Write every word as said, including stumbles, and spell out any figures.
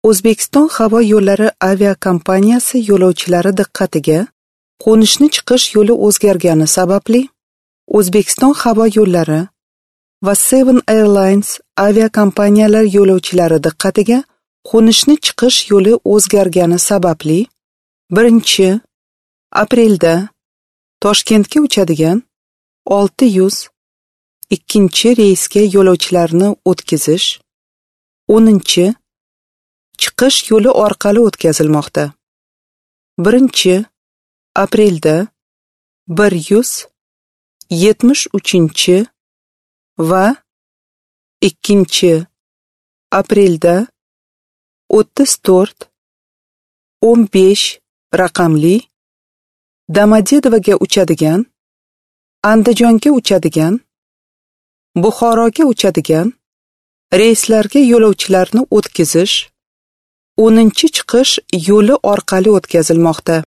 O'zbekiston havo yo'llari aviakompaniyasi yo'lovchilari diqqatiga, qo'nishni chiqish yo'li o'zgargani sababli O'zbekiston havo yo'llari va Seven Airlines aviakompaniyalari yo'lovchilari diqqatiga, qo'nishni chiqish yo'li o'zgargani sababli birinchi aprelda Toshkentga uchadigan olti yuz ikkinchi reysga yo'lovchilarni o'tkazish o'ninchi chiqish yo'li orqali o'tkazilmoqda. birinchi aprelda bir yuz yetmish uchinchi va ikkinchi aprelda o'ttiz to'rt o'n besh raqamli Domodedovoga uchadigan, Andijonga uchadigan, Buxoroga uchadigan reyslarga yo'lovchilarni o'tkazish o'ninchi chiqish yo'li orqali o'tkazilmoqda.